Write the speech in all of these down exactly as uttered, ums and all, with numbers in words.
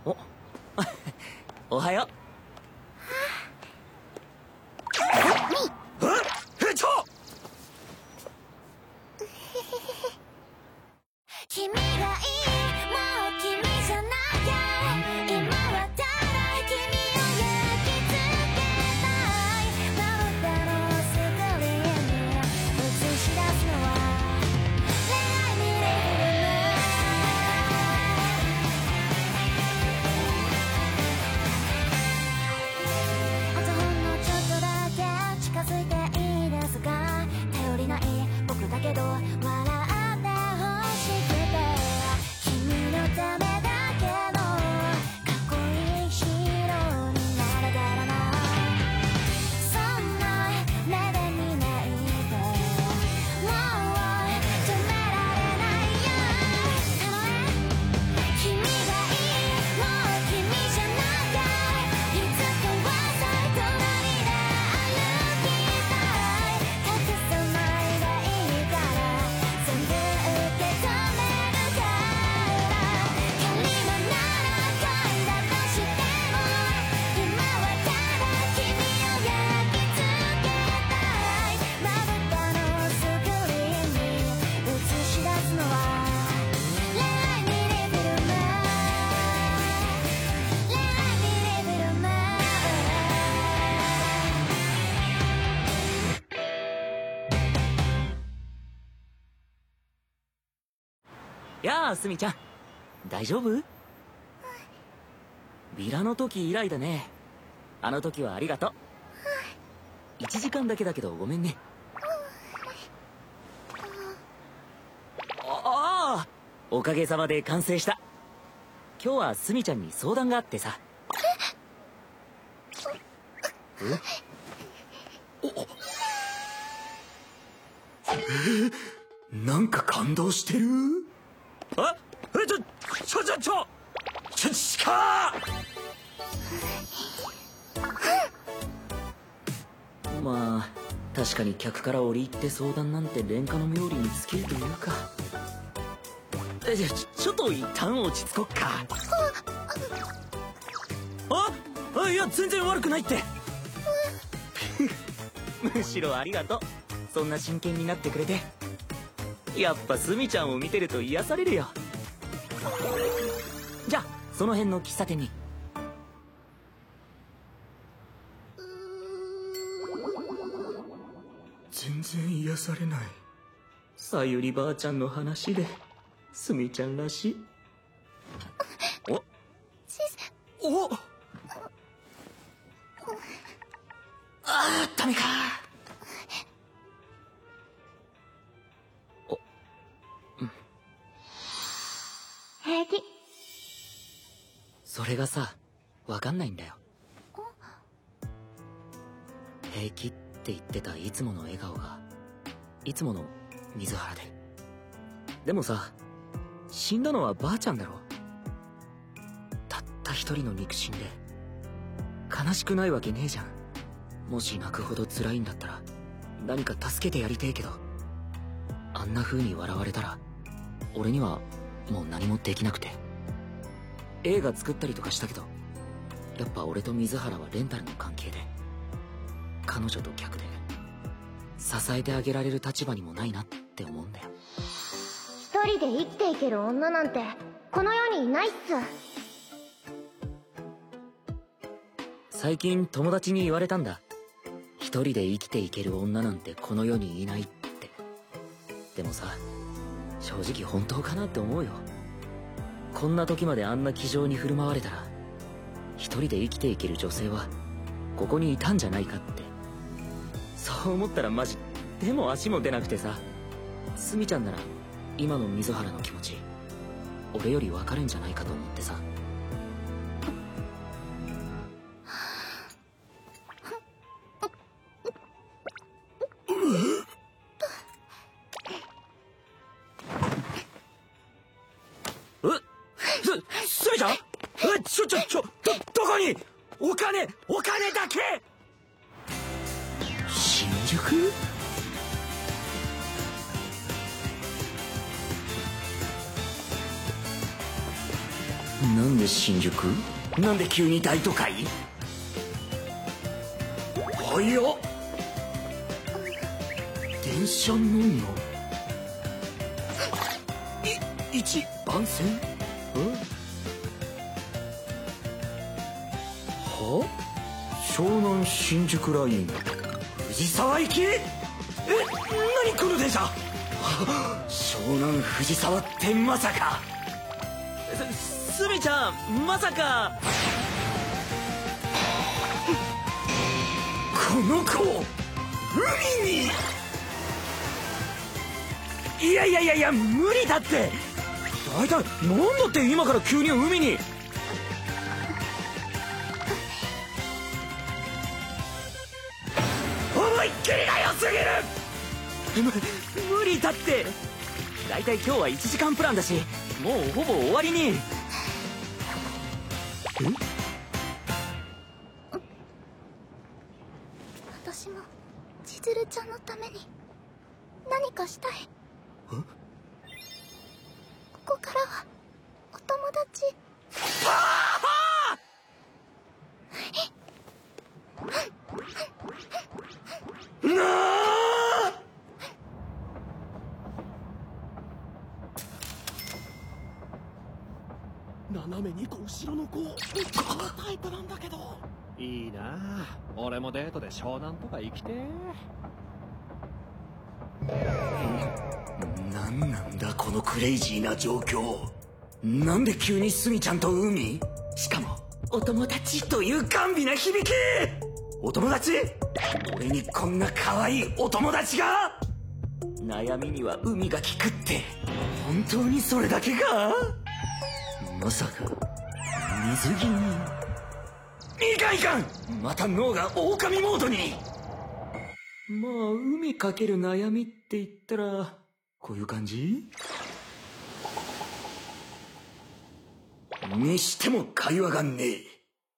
おおはよう。 ええちょ君がいい、もう君じゃなきゃ。今はただ君を焼き付けたい。まぶたのスクリーンに映し出すのは恋愛にレベル。あとほんのちょっとだけ近づいていいですか。頼りない僕だけど笑ってほしくて、君のためだけのかっこいいヒーローになれたらな。そんな目で見ないで、もう止められないよ。たとえ君がいい、もう君じゃなきゃ。いつかはさ隣で歩きたい。隠さないでいいから全部受け止めるから。仮になら恋だとしても今はただ君を焼き付けたい。まぶたのスクリーンに映し出すのは恋愛にレベルマ恋愛にレベルマ。 やあ、すみちゃん。大丈夫？ビラの時以来だね。あの時はありがとう。いちじかんだけだけどごめんね。ああ、おかげさまで完成した。今日はすみちゃんに相談があってさ。え？おえなんか感動してる？あえちょちょちょちょちょちかまあ確かに客から折り入って相談なんて廉価の妙利に尽きるというか。えちょちょっと一旦落ち着こっか。ああいや全然悪くないって。むしろありがとう。そんな真剣になってくれて。やっぱすみちゃんを見てると癒されるよ。じゃあその辺の喫茶店に。全然癒されない。さゆりばあちゃんの話ですみちゃんらしい。おおああダメか。 平気。 それがさわかんないんだよ。平気って言ってたいつもの笑顔がいつもの水原で。でもさ死んだのはばあちゃんだろ。たった一人の肉親で悲しくないわけねえじゃん。もし泣くほど辛いんだったら何か助けてやりてえけど、あんな風に笑われたら俺にはもう何もできなくて。映画作ったりとかしたけどやっぱ俺と水原はレンタルの関係で彼女と客で支えてあげられる立場にもないなって思うんだよ。 一人で生きていける女なんてこの世にいないっす。 最近友達に言われたんだ。一人で生きていける女なんてこの世にいないって。でもさ正直本当かなって思うよ。こんな時まであんな気丈に振る舞われたら一人で生きていける女性はここにいたんじゃないかって。そう思ったらマジ手も足も出なくてさ。すみちゃんなら今の水原の気持ち俺より分かるんじゃないかと思ってさ。すみちゃん？えちょちょちょどどこに？お金お金だけ？新宿？ なんで新宿？なんで急に大都会？早っ。電車乗んの？い一番線？え？は？湘南新宿ライン藤沢行き？え、何この電車？湘南藤沢ってまさか。す、すみちゃん、まさか。この子海に。いやいやいやいや、無理だって。大体なんだって今から急に海に。思いっきりが良すぎる。む無理だって。大体今日はいちじかんプランだし、もうほぼ終わりに。え？ 私も千鶴ちゃんのために何かしたい。ここからはお友達。 なあ！ 斜めにこ後ろの子、このタイプなんだけど。いいなあ、俺もデートで湘南とか行きてー。なんなんだこのクレイジーな状況。なんで急にスミちゃんと海？しかもお友達という甘美な響き。お友達？俺にこんな可愛いお友達が？悩みには海が効くって本当にそれだけか？まさか水着に。いかんいかん、また脳が狼モードに。まあ海かける悩みって言ったらこういう感じにしても会話がねえ。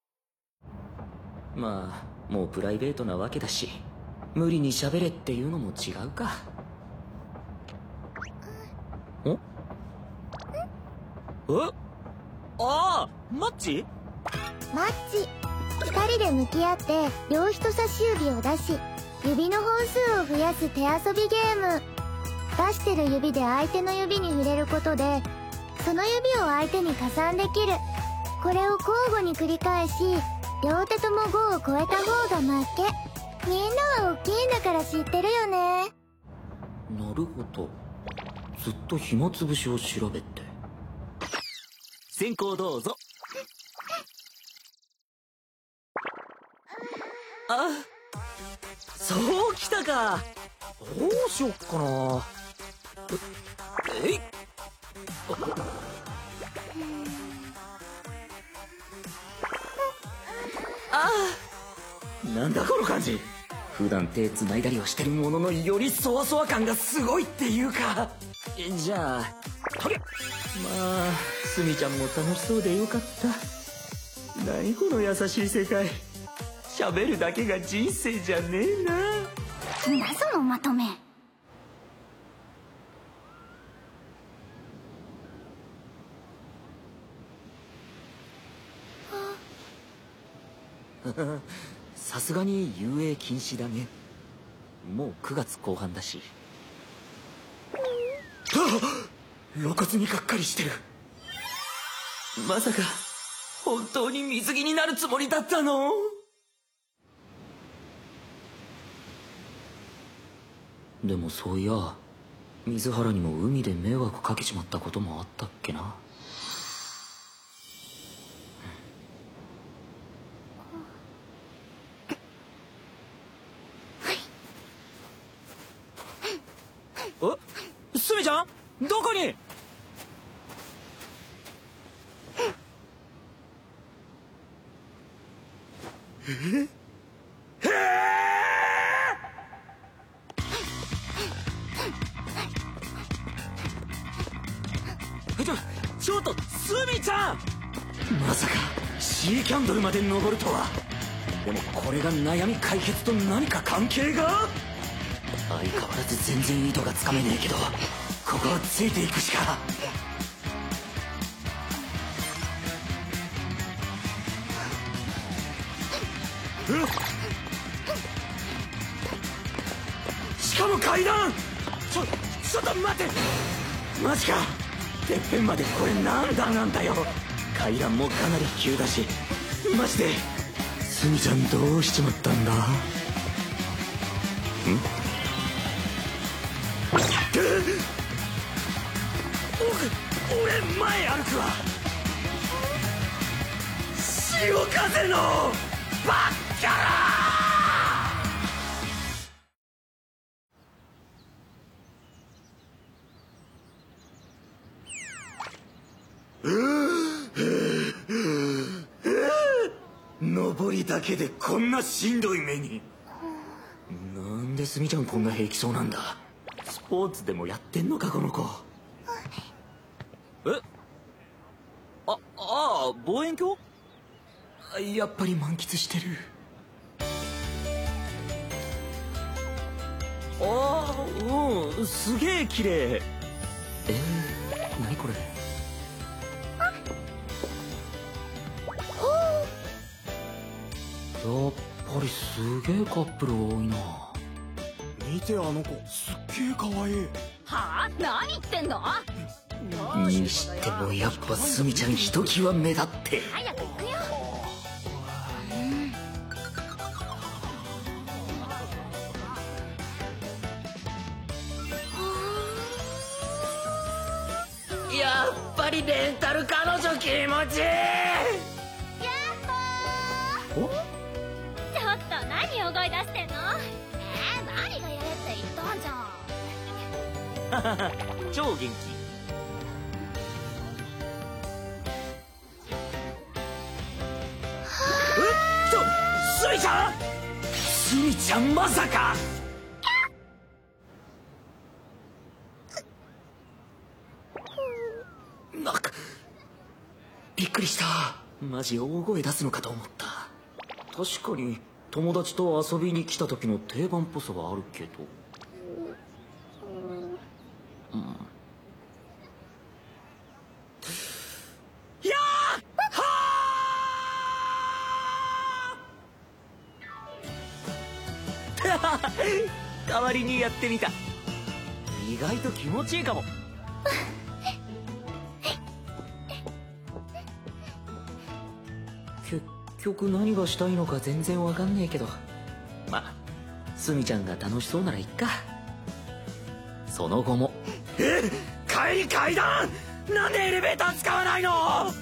まあもうプライベートなわけだし無理に喋れっていうのも違うか。ん？え？ああ、マッチ？ マッチ。二人で向き合って両人差し指を出し、指の本数を増やす手遊びゲーム。出してる指で相手の指に触れることでその指を相手に加算できる。これを交互に繰り返し両手ともごを超えた方が負け。みんなは大きいんだから知ってるよね。 なるほど、ずっと暇つぶしを調べて。先行どうぞ。あ、そうきたか。どうしよっかな。えいっ。ああ、なんだこの感じ。普段手繋いだりはしてるもののよりそわそわ感がすごいっていうか。じゃあとりゃ、まあスミちゃんも楽しそうでよかった。何この優しい世界。喋るだけが人生じゃねえな。 なそのまとめ。 さすがに遊泳禁止だね。もうくがつこう半だし。あっ、露骨にがっかりしてる。まさか本当に水着になるつもりだったの？でもそういや水原にも海で迷惑かけちまったこともあったっけな。え？スミちゃん？どこに？え？えー、ちょ、ちょっとスミちゃん！まさかシーキャンドルまで登るとは。でもこれが悩み解決と何か関係が？相変わらず全然意図がつかめねえけど、ここはついていくしか。 しかも階段。ちょちょっと待って、マジか。てっぺんまでこれ何段なんだよ。階段もかなり急だし、マジでスミちゃんどうしちまったんだ。んお俺前歩くわ。潮風のバッキャラ。登りだけでこんなしんどい目に。なんでスミちゃんこんな平気そうなんだ。スポーツでもやってんのかこの子。えあああ望遠鏡。やっぱり満喫してる。ああうんすげえ綺麗。えー、何これ。やっぱりすげえカップル多いな。 見てあの子、すっげえ可愛い。 はあ、何言ってんの。 にしてもやっぱスミちゃんひときわ目立って。 早く行くよ。 やっぱりレンタル彼女気持ちいい。 やっほー。 おちょっと何大声出してんの。 えー、マリがやれって言ったんじゃん。 超元気。えちょスミちゃんスミちゃんまさか。なんかびっくりした。マジ大声出すのかと思った。確かに友達と遊びに来た時の定番っぽさはあるけど。うん、やーはー代わりにやってみた。意外と気持ちいいかも。結局何がしたいのか全然わかんねえけど、まあスミちゃんが楽しそうならいっか。その後もえ帰り階段。なんでエレベーター使わないの。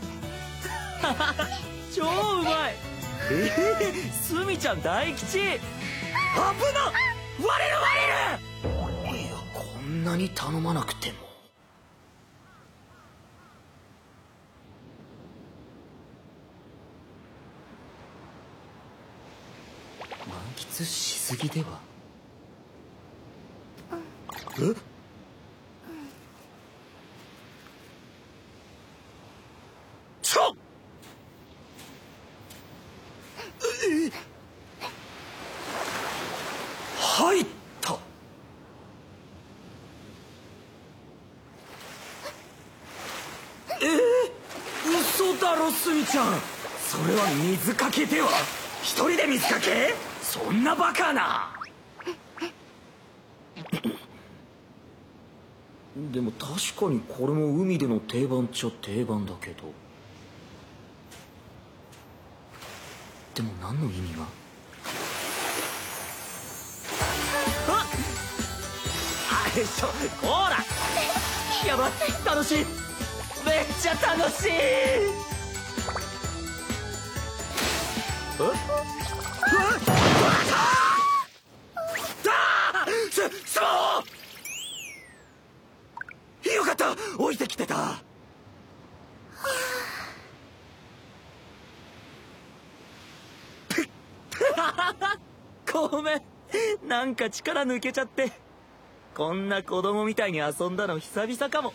超うまい。えー、スミちゃん大吉。危なっ割れる割れる。いやこんなに頼まなくても。満喫しすぎでは。えちょっえ入った。えー、嘘だろスミちゃん。それは水かけでは。一人で水かけ。そんなバカな。でも確かにこれも海での定番っちゃ定番だけど。でも何の意味が。あっあれしょほらやばい楽しい。めっちゃ楽しい。えっうわっすスマホよかった置いてきてた。ごめんなんか力抜けちゃって。こんな子供みたいに遊んだの久々かも。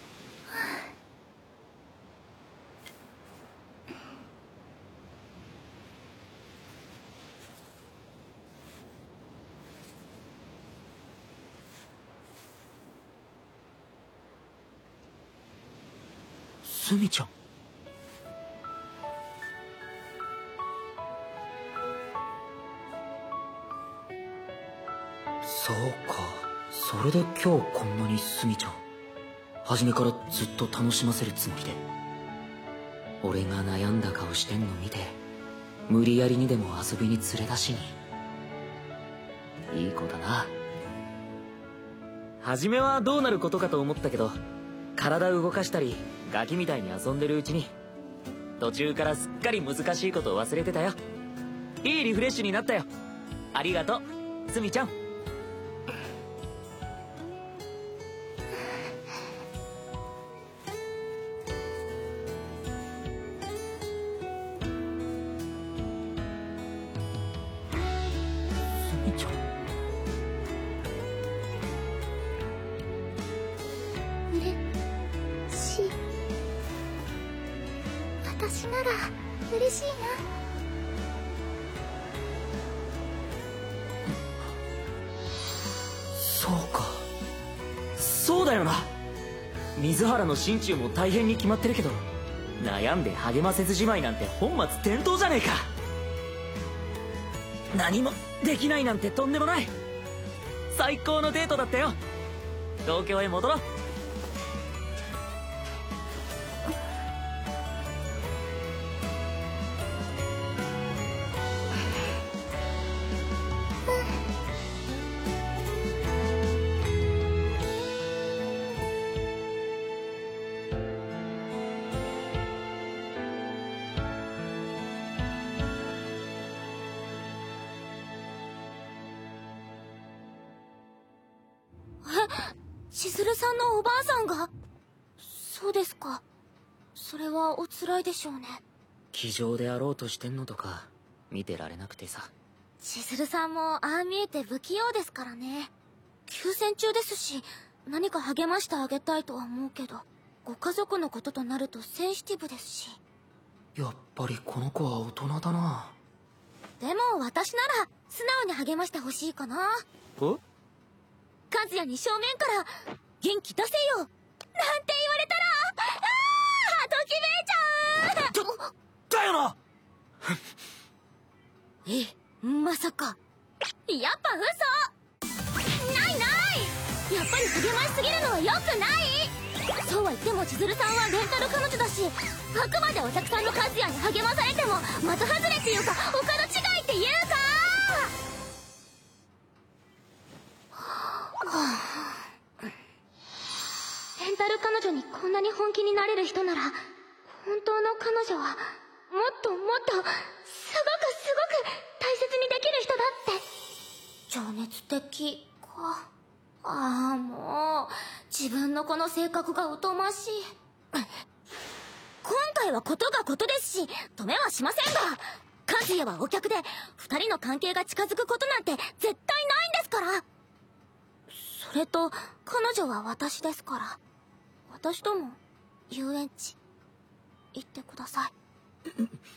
スミちゃん。 そうか、それで今日こんなにスミちゃん初めからずっと楽しませるつもりで。俺が悩んだ顔してんの見て無理やりにでも遊びに連れ出しに。いい子だな。初めはどうなることかと思ったけど、体動かしたりガキみたいに遊んでるうちに途中からすっかり難しいことを忘れてたよ。いいリフレッシュになったよ。ありがとうスミちゃん。 私なら嬉しいな。 そうか、そうだよな。水原の心中も大変に決まってるけど、悩んで励ませずじまいなんて本末転倒じゃねえか。何もできないなんてとんでもない。最高のデートだったよ。東京へ戻ろう。 千鶴さんのおばあさんが。そうですか。それはおつらいでしょうね。 気丈であろうとしてんのとか見てられなくてさ。 千鶴さんもああ見えて不器用ですからね。休戦中ですし、何か励ましてあげたいとは思うけど、ご家族のこととなるとセンシティブですし。 やっぱりこの子は大人だな。 でも私なら素直に励ましてほしいかな。 お和也に正面から「元気出せよ!」なんて言われたら、ああときめいちゃう。 だよな。 え、まさか。やっぱ嘘。ないない。やっぱり励ましすぎるのは良くない。そうは言っても千鶴さんはレンタル彼女だし、あくまでお客さんの和也に励まされても的外れっていうか他の違いっていうか。レンタル彼女にこんなに本気になれる人なら、本当の彼女はもっともっとすごくすごく大切にできる人だって。情熱的か。ああ、もう自分のこの性格が疎ましい。今回はことがことですし止めはしませんが、和也はお客で二人の関係が近づくことなんて絶対ないんですから。それと彼女は私ですから、私とも遊園地行ってください。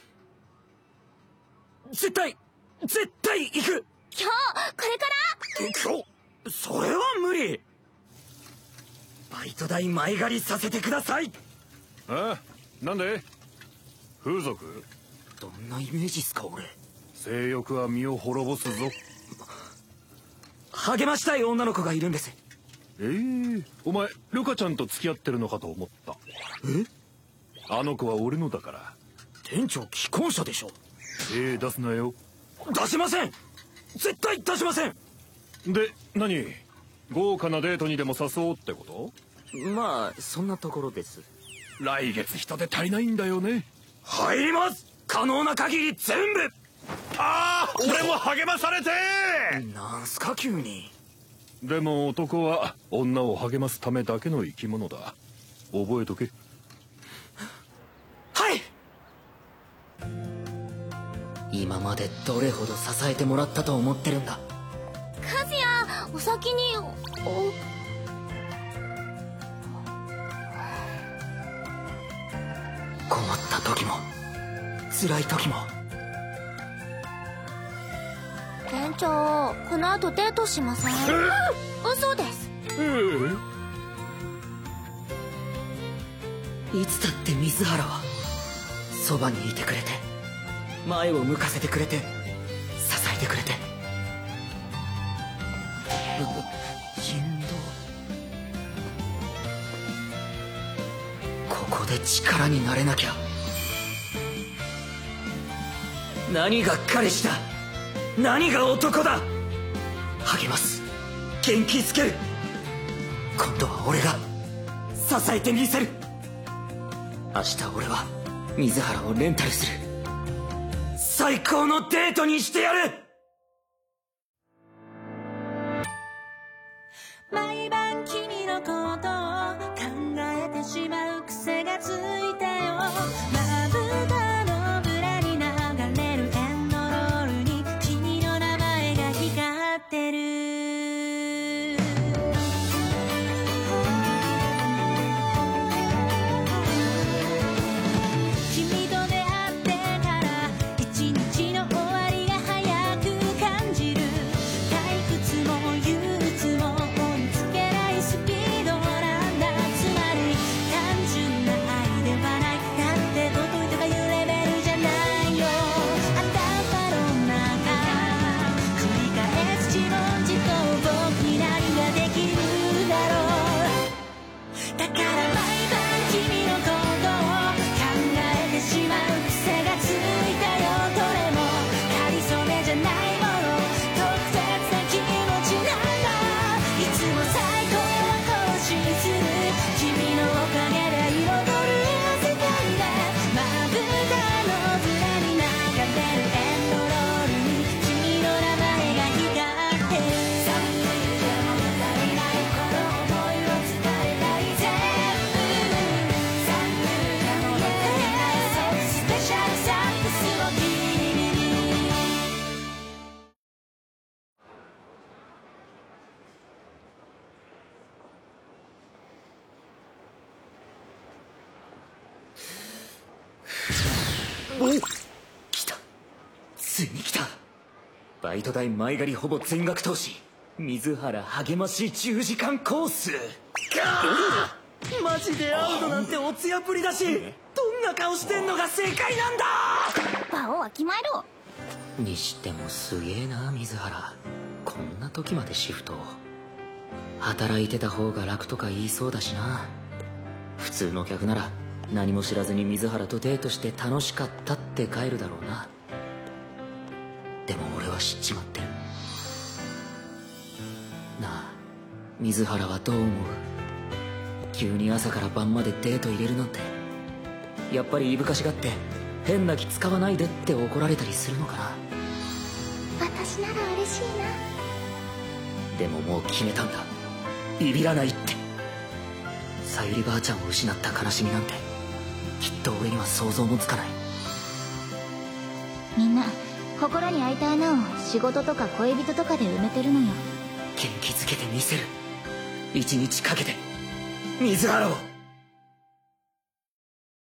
絶対絶対行く。 今日これから今日それは無理。バイト代前借りさせてください。 ああ、なんで風俗？ どんなイメージっすか俺。 性欲は身を滅ぼすぞ。 励ましたい女の子がいるんです。 ええー、お前ルカちゃんと付き合ってるのかと思った。 え？ あの子は俺のだから。 店長既婚者でしょ。 手出すなよ。 出しません。絶対出しません。 で何、豪華なデートにでも誘おうってこと？ まあそんなところです。 来月人手足りないんだよね。 入ります。可能な限り全部。 ああ、俺も励まされて。 なんすか急に。 でも男は女を励ますためだけの生き物だ。覚えとけ。 はい。今までどれほど支えてもらったと思ってるんだ。 和也、お先に。お困った時も辛い時も。 店長、この後デートしません？嘘です。 いつだって水原はそばにいてくれて、前を向かせてくれて、支えてくれて。 人道。ここで力になれなきゃ。何が彼氏だ、何が男だ。励ます、元気づける。今度は俺が支えてみせる。明日俺は水原をレンタルする。最高のデートにしてやる。 毎晩君のことを考えてしまう癖がついたよ。まぶたの裏に流れるエンドロールに君の名前が光ってる。君と出会ってから一日の終わりが早く感じる。退屈も憂鬱も追いつけないスピードなんだ。つまり単純な愛ではない。だって尊いとかいうレベルじゃないよ。頭の中繰り返す自問自答。僕に何ができるだろう。だから毎晩君のことを考えてしまう癖がついたよ。どれもかりそめじゃないもの、特別な気持ちなんだ。いつも最高は更新する君のおかげで彩る世界で。まぶたの裏に流れるエンドロールに君の名前が光ってる。さんぷんでも足りないこの想いを伝えたい全部。さんぷんでも足りないスペシャルサックスを君に。 おっ、来た。ついに来た。バイト代前借りほぼ全額投資、水原励ましじゅうじかんコース。かー、マジで会うのなんておつやぶりだし、どんな顔してんのが正解なんだ。 場をわきまえろ。 にしてもすげえな水原、こんな時までシフトを。働いてた方が楽とか言いそうだしな。普通の客なら何も知らずに水原とデートして楽しかったって帰るだろうな。でも俺は知っちまってる。なあ水原はどう思う？急に朝から晩までデート入れるなんて。やっぱりいぶかしがって変な気使わないでって怒られたりするのかな。 私なら嬉しいな。 でももう決めたんだ、ビビらないって。さゆりばあちゃんを失った悲しみなんてきっと俺には想像もつかない。 みんな心に開いた穴を仕事とか恋人とかで埋めてるのよ。 元気づけてみせる。一日かけて水原を。